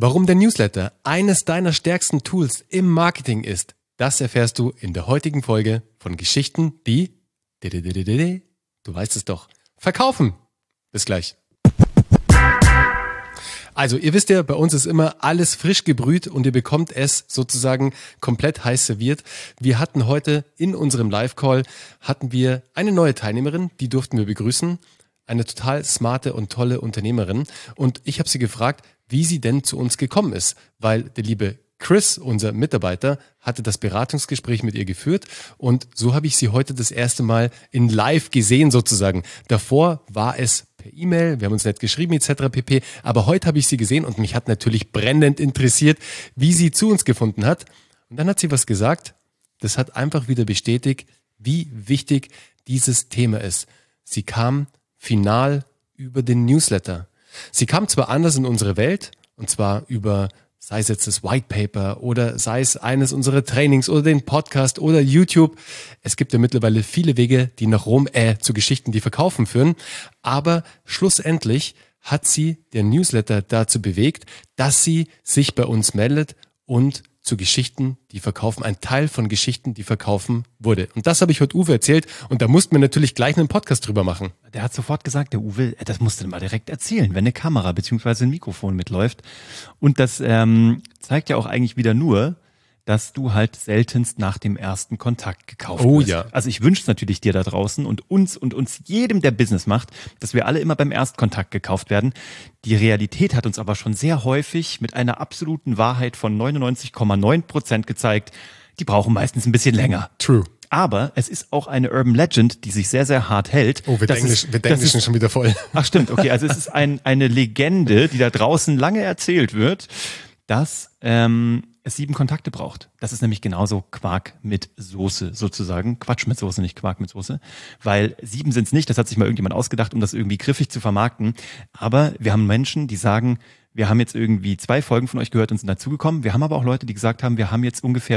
Warum der Newsletter eines deiner stärksten Tools im Marketing ist, das erfährst du in der heutigen Folge von Geschichten, die, du weißt es doch, verkaufen. Bis gleich. Also ihr wisst ja, bei uns ist immer alles frisch gebrüht und ihr bekommt es sozusagen komplett heiß serviert. Wir hatten heute in unserem Live-Call eine neue Teilnehmerin, die durften wir begrüßen. Eine total smarte und tolle Unternehmerin. Und ich habe sie gefragt, wie sie denn zu uns gekommen ist, weil der liebe Chris, unser Mitarbeiter, hatte das Beratungsgespräch mit ihr geführt und so habe ich sie heute das erste Mal in live gesehen sozusagen. Davor war es per E-Mail, wir haben uns nett geschrieben etc. pp. Aber heute habe ich sie gesehen und mich hat natürlich brennend interessiert, wie sie zu uns gefunden hat. Und dann hat sie was gesagt, das hat einfach wieder bestätigt, wie wichtig dieses Thema ist. Sie kam final über den Newsletter. Sie kam zwar anders in unsere Welt, und zwar über, sei es jetzt das White Paper oder sei es eines unserer Trainings oder den Podcast oder YouTube. Es gibt ja mittlerweile viele Wege, die nach Rom, zu Geschichten, die verkaufen führen. Aber schlussendlich hat sie der Newsletter dazu bewegt, dass sie sich bei uns meldet und zu Geschichten, die verkaufen, ein Teil von Geschichten, die verkaufen wurde. Und das habe ich heute Uwe erzählt und da mussten wir natürlich gleich einen Podcast drüber machen. Der hat sofort gesagt, der Uwe, das musst du mal direkt erzählen, wenn eine Kamera bzw. ein Mikrofon mitläuft. Und das zeigt ja auch eigentlich wieder nur, dass du halt seltenst nach dem ersten Kontakt gekauft wirst. Ja. Also ich wünsche es natürlich dir da draußen und uns jedem, der Business macht, dass wir alle immer beim Erstkontakt gekauft werden. Die Realität hat uns aber schon sehr häufig mit einer absoluten Wahrheit von 99,9% gezeigt, die brauchen meistens ein bisschen länger. True. Aber es ist auch eine Urban Legend, die sich sehr, sehr hart hält. Oh, wir denken schon wieder voll. Ach stimmt, okay. Also es ist eine Legende, die da draußen lange erzählt wird, dass es 7 Kontakte braucht. Das ist nämlich genauso Quark mit Soße sozusagen. Quatsch mit Soße, nicht Quark mit Soße. Weil 7 sind es nicht, das hat sich mal irgendjemand ausgedacht, um das irgendwie griffig zu vermarkten. Aber wir haben Menschen, die sagen, wir haben jetzt irgendwie 2 Folgen von euch gehört und sind dazugekommen. Wir haben aber auch Leute, die gesagt haben, wir haben jetzt ungefähr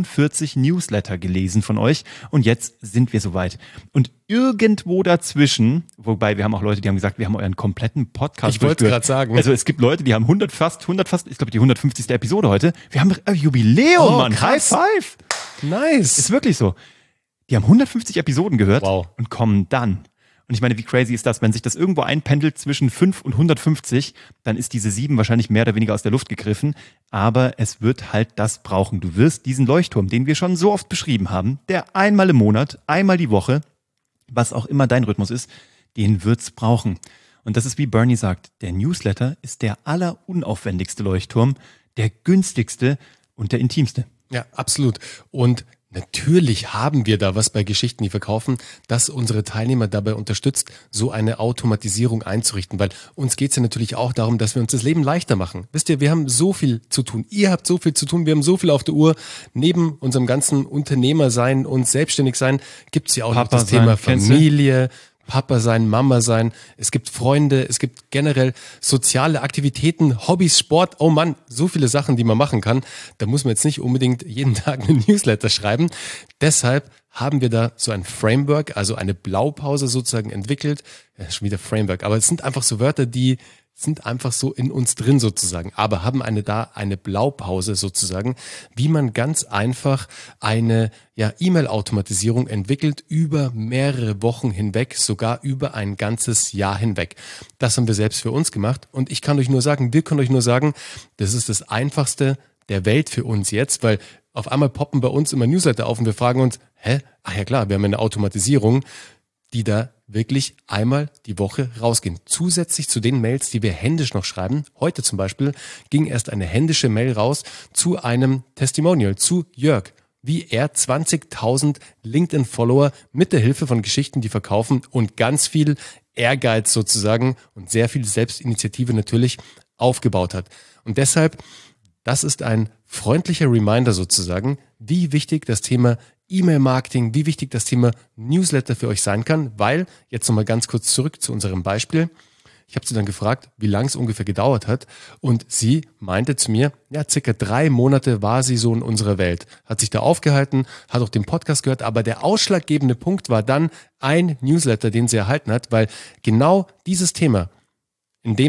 45 Newsletter gelesen von euch und jetzt sind wir soweit. Und irgendwo dazwischen, wobei wir haben auch Leute, die haben gesagt, wir haben euren kompletten Podcast Ich wollte es gerade sagen. Also es gibt Leute, die haben 100 fast, ich glaube die 150. Episode heute. Wir haben Jubiläum, Mann. Krass. High five. Nice. Ist wirklich so. Die haben 150 Episoden gehört Wow. und kommen dann. Und ich meine, wie crazy ist das? Wenn sich das irgendwo einpendelt zwischen 5 und 150, dann ist diese 7 wahrscheinlich mehr oder weniger aus der Luft gegriffen. Aber es wird halt das brauchen. Du wirst diesen Leuchtturm, den wir schon so oft beschrieben haben, der einmal im Monat, einmal die Woche, was auch immer dein Rhythmus ist, den wird's brauchen. Und das ist, wie Bernie sagt, der Newsletter ist der allerunaufwendigste Leuchtturm, der günstigste und der intimste. Ja, absolut. Und natürlich haben wir da was bei Geschichten, die verkaufen, dass unsere Teilnehmer dabei unterstützt, so eine Automatisierung einzurichten, weil uns geht's ja natürlich auch darum, dass wir uns das Leben leichter machen. Wisst ihr, wir haben so viel zu tun, ihr habt so viel zu tun, wir haben so viel auf der Uhr. Neben unserem ganzen Unternehmersein und Selbstständigsein gibt's ja auch noch das Thema Familie, Papa sein, Mama sein, es gibt Freunde, es gibt generell soziale Aktivitäten, Hobbys, Sport, oh Mann, so viele Sachen, die man machen kann. Da muss man jetzt nicht unbedingt jeden Tag einen Newsletter schreiben. Deshalb haben wir da so ein Framework, also eine Blaupause sozusagen entwickelt. Ja, schon wieder Framework, aber es sind einfach so Wörter, die sind einfach so in uns drin sozusagen, aber haben eine Blaupause sozusagen, wie man ganz einfach eine E-Mail-Automatisierung entwickelt über mehrere Wochen hinweg, sogar über ein ganzes Jahr hinweg. Das haben wir selbst für uns gemacht und wir können euch nur sagen, das ist das Einfachste der Welt für uns jetzt, weil auf einmal poppen bei uns immer Newsletter auf und wir fragen uns, ach ja klar, wir haben eine Automatisierung, die da wirklich einmal die Woche rausgehen. Zusätzlich zu den Mails, die wir händisch noch schreiben. Heute zum Beispiel ging erst eine händische Mail raus zu einem Testimonial, zu Jörg, wie er 20.000 LinkedIn-Follower mit der Hilfe von Geschichten, die verkaufen und ganz viel Ehrgeiz sozusagen und sehr viel Selbstinitiative natürlich aufgebaut hat. Und deshalb, das ist ein freundlicher Reminder sozusagen, wie wichtig das Thema E-Mail-Marketing, wie wichtig das Thema Newsletter für euch sein kann, weil, jetzt nochmal ganz kurz zurück zu unserem Beispiel, ich habe sie dann gefragt, wie lang es ungefähr gedauert hat und sie meinte zu mir, circa 3 Monate war sie so in unserer Welt, hat sich da aufgehalten, hat auch den Podcast gehört, aber der ausschlaggebende Punkt war dann ein Newsletter, den sie erhalten hat, weil genau dieses Thema, in dem es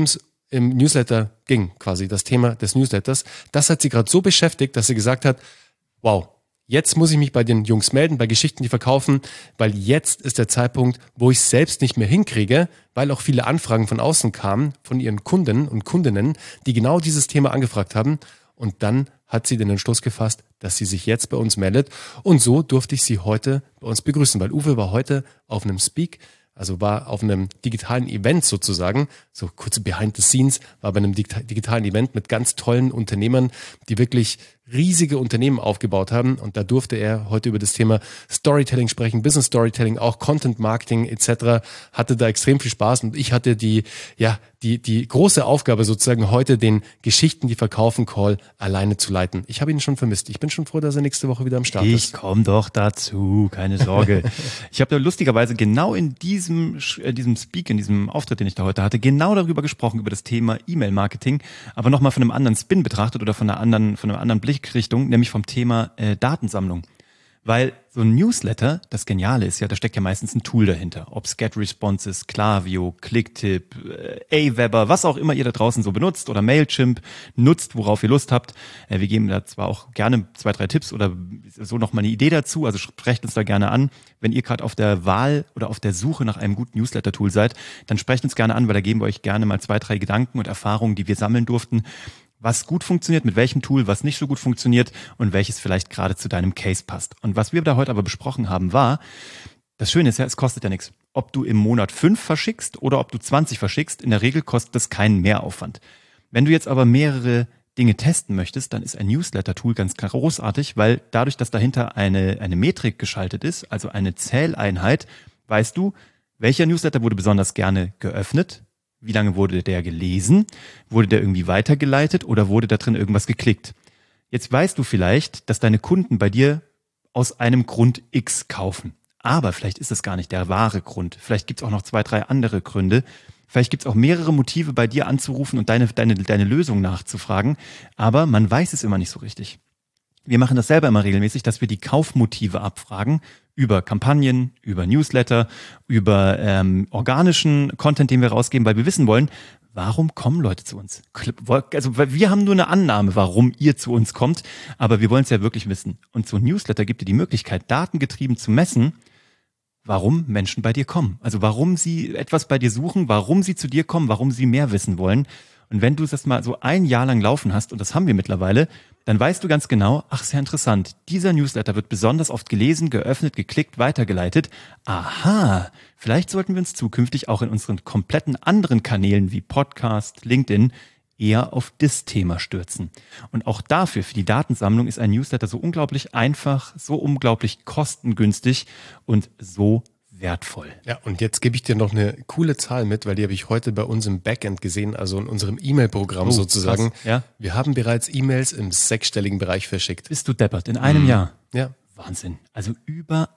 im Newsletter ging, quasi das Thema des Newsletters, das hat sie gerade so beschäftigt, dass sie gesagt hat, wow, jetzt muss ich mich bei den Jungs melden, bei Geschichten, die verkaufen, weil jetzt ist der Zeitpunkt, wo ich es selbst nicht mehr hinkriege, weil auch viele Anfragen von außen kamen, von ihren Kunden und Kundinnen, die genau dieses Thema angefragt haben. Und dann hat sie den Entschluss gefasst, dass sie sich jetzt bei uns meldet. Und so durfte ich sie heute bei uns begrüßen, weil Uwe war heute auf einem Speak, also war auf einem digitalen Event sozusagen, so kurze Behind the Scenes, war bei einem digitalen Event mit ganz tollen Unternehmern, die wirklich riesige Unternehmen aufgebaut haben. Und da durfte er heute über das Thema Storytelling sprechen, Business Storytelling, auch Content Marketing etc. Hatte da extrem viel Spaß und ich hatte die große Aufgabe sozusagen heute den Geschichten, die verkaufen Call alleine zu leiten. Ich habe ihn schon vermisst. Ich bin schon froh, dass er nächste Woche wieder am Start ist. Ich komme doch dazu, keine Sorge. Ich habe da lustigerweise genau in diesem Speak, in diesem Auftritt, den ich da heute hatte, genau darüber gesprochen, über das Thema E-Mail-Marketing, aber nochmal von einem anderen Spin betrachtet oder von einer anderen Blickrichtung, nämlich vom Thema Datensammlung. Weil so ein Newsletter, das Geniale ist ja, da steckt ja meistens ein Tool dahinter. Ob es GetResponses, Klaviyo, Clicktip, Aweber, was auch immer ihr da draußen so benutzt oder Mailchimp nutzt, worauf ihr Lust habt. Wir geben da zwar auch gerne 2, 3 Tipps oder so nochmal eine Idee dazu, also sprecht uns da gerne an. Wenn ihr gerade auf der Wahl oder auf der Suche nach einem guten Newsletter-Tool seid, dann sprecht uns gerne an, weil da geben wir euch gerne mal 2, 3 Gedanken und Erfahrungen, die wir sammeln durften, was gut funktioniert, mit welchem Tool, was nicht so gut funktioniert und welches vielleicht gerade zu deinem Case passt. Und was wir da heute aber besprochen haben, war, das Schöne ist ja, es kostet ja nichts. Ob du im Monat 5 verschickst oder ob du 20 verschickst, in der Regel kostet das keinen Mehraufwand. Wenn du jetzt aber mehrere Dinge testen möchtest, dann ist ein Newsletter-Tool ganz großartig, weil dadurch, dass dahinter eine Metrik geschaltet ist, also eine Zähleinheit, weißt du, welcher Newsletter wurde besonders gerne geöffnet, wie lange wurde der gelesen? Wurde der irgendwie weitergeleitet oder wurde da drin irgendwas geklickt? Jetzt weißt du vielleicht, dass deine Kunden bei dir aus einem Grund X kaufen. Aber vielleicht ist es gar nicht der wahre Grund. Vielleicht gibt es auch noch 2, 3 andere Gründe. Vielleicht gibt es auch mehrere Motive, bei dir anzurufen und deine Lösung nachzufragen. Aber man weiß es immer nicht so richtig. Wir machen das selber immer regelmäßig, dass wir die Kaufmotive abfragen über Kampagnen, über Newsletter, über organischen Content, den wir rausgeben, weil wir wissen wollen, warum kommen Leute zu uns? Also wir haben nur eine Annahme, warum ihr zu uns kommt, aber wir wollen es ja wirklich wissen. Und so ein Newsletter gibt dir die Möglichkeit, datengetrieben zu messen, warum Menschen bei dir kommen. Also warum sie etwas bei dir suchen, warum sie zu dir kommen, warum sie mehr wissen wollen. Und wenn du das mal so ein Jahr lang laufen hast, und das haben wir mittlerweile, dann weißt du ganz genau, ach, sehr interessant, dieser Newsletter wird besonders oft gelesen, geöffnet, geklickt, weitergeleitet. Aha, vielleicht sollten wir uns zukünftig auch in unseren kompletten anderen Kanälen wie Podcast, LinkedIn eher auf das Thema stürzen. Und auch dafür, für die Datensammlung, ist ein Newsletter so unglaublich einfach, so unglaublich kostengünstig und so wertvoll. Ja, und jetzt gebe ich dir noch eine coole Zahl mit, weil die habe ich heute bei uns im Backend gesehen, also in unserem E-Mail-Programm sozusagen. Krass, ja? Wir haben bereits E-Mails im 6-stelligen Bereich verschickt. Bist du deppert, in einem Jahr? Ja. Wahnsinn. Also über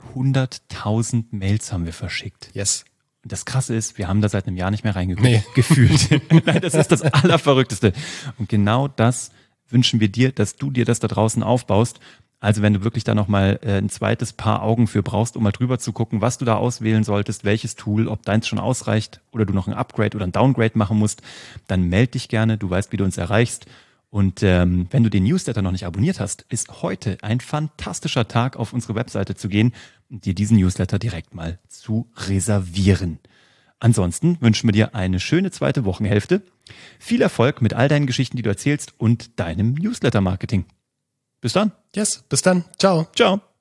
100.000 Mails haben wir verschickt. Yes. Und das Krasse ist, wir haben da seit einem Jahr nicht mehr reingeguckt. Gefühlt. Nein, das ist das Allerverrückteste. Und genau das wünschen wir dir, dass du dir das da draußen aufbaust. Also wenn du wirklich da nochmal ein zweites Paar Augen für brauchst, um mal drüber zu gucken, was du da auswählen solltest, welches Tool, ob deins schon ausreicht oder du noch ein Upgrade oder ein Downgrade machen musst, dann melde dich gerne, du weißt, wie du uns erreichst. Und wenn du den Newsletter noch nicht abonniert hast, ist heute ein fantastischer Tag, auf unsere Webseite zu gehen und dir diesen Newsletter direkt mal zu reservieren. Ansonsten wünschen wir dir eine schöne zweite Wochenhälfte, viel Erfolg mit all deinen Geschichten, die du erzählst und deinem Newsletter-Marketing. Bis dann. Yes, bis dann. Ciao. Ciao.